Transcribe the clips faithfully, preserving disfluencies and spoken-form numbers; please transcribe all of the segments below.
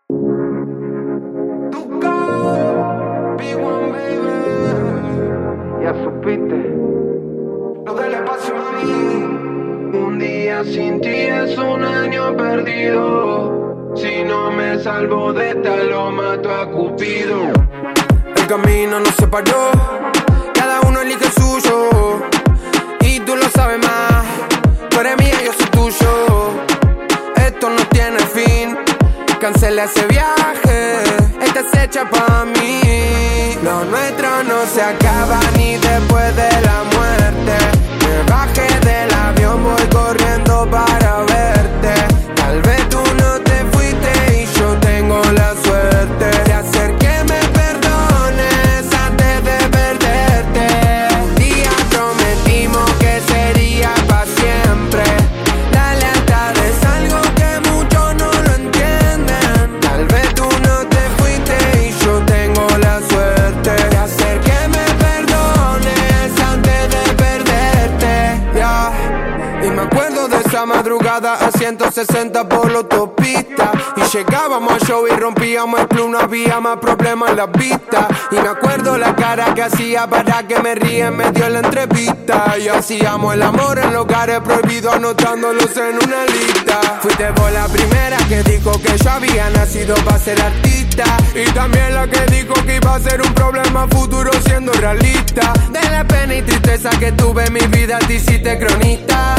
Ya supiste lo del espacio, mami. Un día sin ti es un año perdido. Si no me salvo de esta, lo mato a Cupido. El camino nos separó, cada uno elige el suyo. Y tú lo sabes más, tú eres mía, yo soy tuyo. Esto no tiene fin, cancela ese viaje, esta es hecha pa' mí. Lo nuestro no se acaba ni después de la muerte. Me bajé del avión, voy corriendo para verte. Tal vez tú no te fuiste y yo tengo la suerte de hacer que me perdones antes de perderte. Un día prometimos que sería pa' siempre. La lealtad es algo que muchos no lo entienden. Tal vez tú no te fuiste y yo tengo la suerte de hacer que me perdones antes de perderte, yeah. Y me acuerdo de esa madrugada a ciento sesenta por la autopista. Y llegábamos al show y rompíamos el club, no había más problemas en las vistas. Y me acuerdo la cara que hacía para que me ríe en medio de la entrevista. Y hacíamos el amor en lugares prohibidos, anotándolos en una lista. Fuiste por la primera que dijo que yo había nacido para ser artista. Y también la que dijo que iba a ser un problema futuro siendo realista. De la pena y tristeza que tuve en mi vida te hiciste cronista.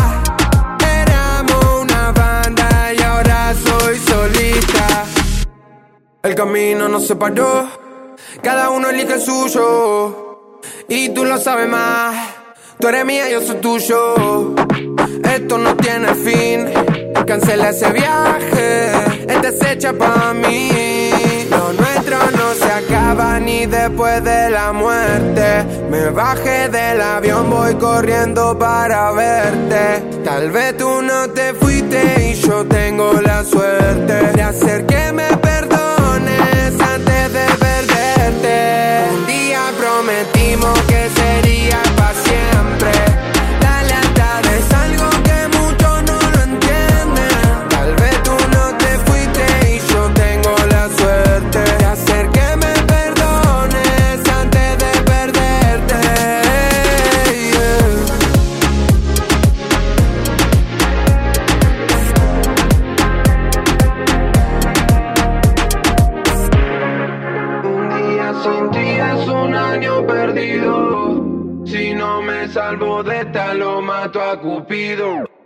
Éramos una banda y ahora soy solista. El camino nos separó, cada uno elige el suyo. Y tú lo sabes más, tú eres mía, yo soy tuyo. Esto no tiene fin, cancela ese viaje, esta es hecha pa' mí. Lo nuestro no se acaba ni después de la muerte. Me bajé del avión, voy corriendo para verte. Tal vez tú no te fuiste y yo tengo la suerte de hacer que me perdones antes de perderte. Un día prometimos que sería pa' siempre. La lealtad es algo que muchos no lo entienden. Tal vez tú no te fuiste y yo tengo la suerte de hacer que me perdones antes de perderte, yeah. Un día sin ti es un año perdido. Si no me salvo de esta, lo mato a Cupido.